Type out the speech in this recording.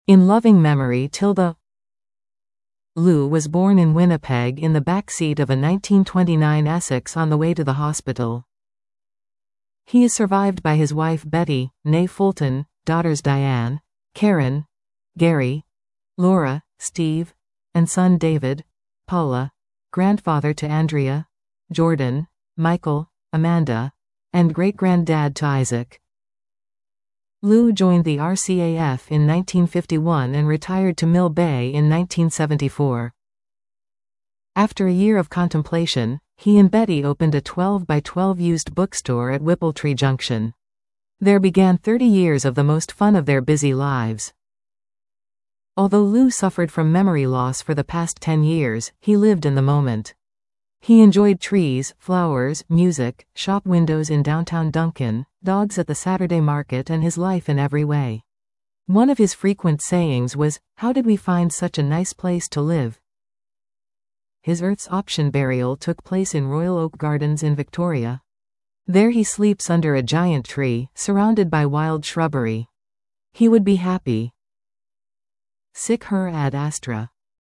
In loving memory, Tilda. Lou was born in Winnipeg in the back seat of a 1929 Essex on the way to the hospital. He is survived by his wife Betty, née Fulton, daughters Diane, Karen, Gary, Laura, Steve, and son David, Paula, grandfather to Andrea, Jordan, Michael, Amanda, and great-granddad to Isaac. Lou joined the RCAF in 1951 and retired to Mill Bay in 1974. After a year of contemplation, he and Betty opened a 12-by-12 used bookstore at Whippletree Junction. There began 30 years of the most fun of their busy lives. Although Lou suffered from memory loss for the past 10 years, he lived in the moment. He enjoyed trees, flowers, music, shop windows in downtown Duncan, dogs at the Saturday market, and his life in every way. One of his frequent sayings was, "How did we find such a nice place to live?" His Earth's Option burial took place in Royal Oak Gardens in Victoria. There he sleeps under a giant tree, surrounded by wild shrubbery. He would be happy. Sic her ad astra.